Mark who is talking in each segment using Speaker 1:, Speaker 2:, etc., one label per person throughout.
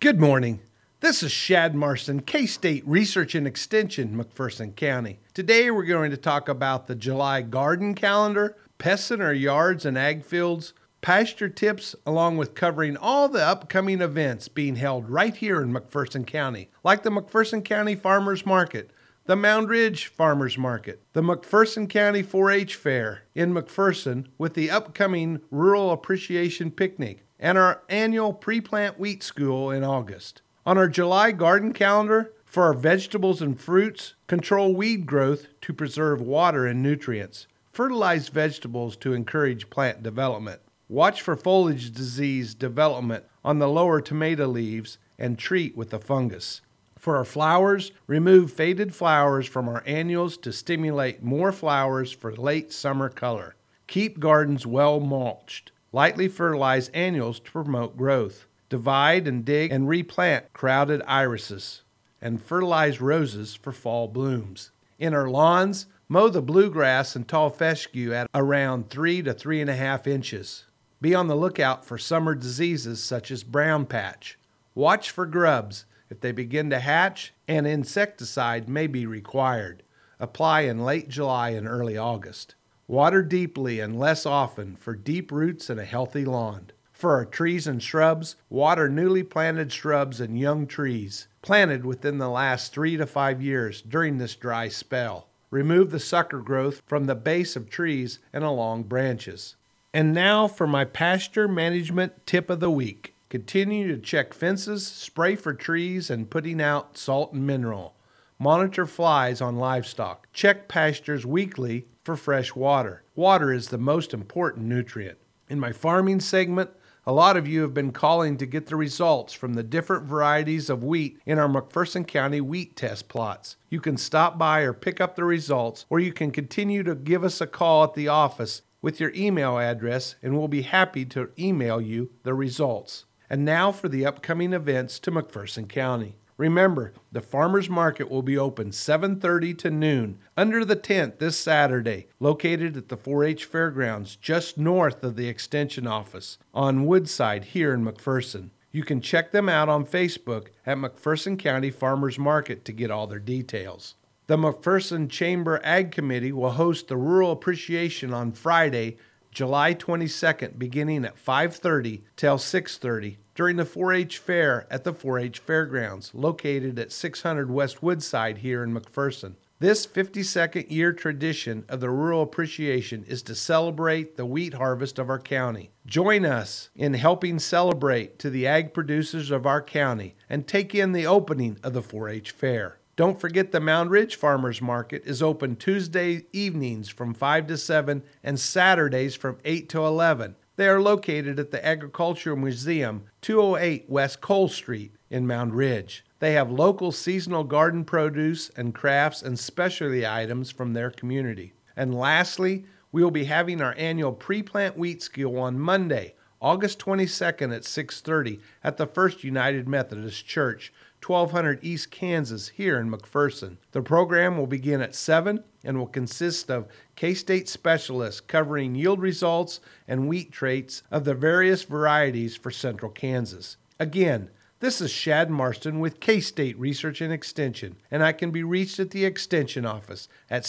Speaker 1: Good morning. This is Shad Marston, K-State Research and Extension, McPherson County. Today we're going to talk about the July garden calendar, pests in our yards and ag fields, pasture tips, along with covering all the upcoming events being held right here in McPherson County, like the McPherson County Farmers Market, the Mound Ridge Farmers Market, the McPherson County 4-H Fair in McPherson with the upcoming Rural Appreciation Picnic, and our annual pre-plant wheat school in August. On our July garden calendar, for our vegetables and fruits, control weed growth to preserve water and nutrients, fertilize vegetables to encourage plant development, watch for foliage disease development on the lower tomato leaves, and treat with the fungus. For our flowers, remove faded flowers from our annuals to stimulate more flowers for late summer color. Keep gardens well mulched. Lightly fertilize annuals to promote growth. Divide and dig and replant crowded irises. And fertilize roses for fall blooms. In our lawns, mow the bluegrass and tall fescue at around 3 to 3.5 inches. Be on the lookout for summer diseases such as brown patch. Watch for grubs. If they begin to hatch, an insecticide may be required. Apply in late July and early August. Water deeply and less often for deep roots and a healthy lawn. For our trees and shrubs, water newly planted shrubs and young trees, planted within the last 3 to 5 years during this dry spell. Remove the sucker growth from the base of trees and along branches. And now for my pasture management tip of the week. Continue to check fences, spray for trees, and putting out salt and mineral. Monitor flies on livestock. Check pastures weekly for fresh water. Water is the most important nutrient. In my farming segment, a lot of you have been calling to get the results from the different varieties of wheat in our McPherson County wheat test plots. You can stop by or pick up the results, or you can continue to give us a call at the office with your email address, and we'll be happy to email you the results. And now for the upcoming events to McPherson County. Remember, the farmers market will be open 7:30 to noon under the tent this Saturday, located at the 4-H Fairgrounds just north of the Extension office on Woodside here in McPherson. You can check them out on Facebook at McPherson County Farmers Market to get all their details. The McPherson Chamber Ag Committee will host the Rural Appreciation on Friday, July 22nd, beginning at 5:30 till 6:30 during the 4-H Fair at the 4-H Fairgrounds, located at 600 West Woodside here in McPherson. This 52nd year tradition of the Rural Appreciation is to celebrate the wheat harvest of our county. Join us in helping celebrate to the ag producers of our county and take in the opening of the 4-H Fair. Don't forget the Mound Ridge Farmers Market is open Tuesday evenings from 5 to 7 and Saturdays from 8 to 11. They are located at the Agricultural Museum, 208 West Cole Street in Mound Ridge. They have local seasonal garden produce and crafts and specialty items from their community. And lastly, we will be having our annual pre-plant wheat school on Monday, August 22nd at 6:30 at the First United Methodist Church, 1200 East Kansas here in McPherson. The program will begin at 7 and will consist of K-State specialists covering yield results and wheat traits of the various varieties for central Kansas. Again, this is Shad Marston with K-State Research and Extension, and I can be reached at the Extension office at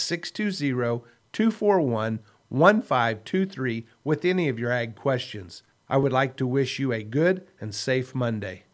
Speaker 1: 620-241-1523 with any of your ag questions. I would like to wish you a good and safe Monday.